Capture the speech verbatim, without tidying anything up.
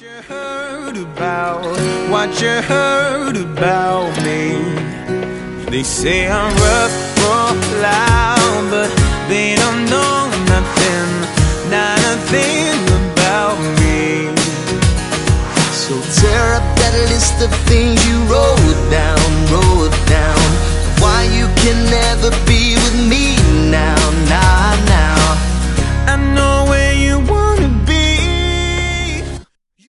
you heard about, what you heard about me. They say I'm rough, rough, loud, but they don't know nothing, not a thing about me. So tear up that list of things you wrote down, wrote down. Why you can never be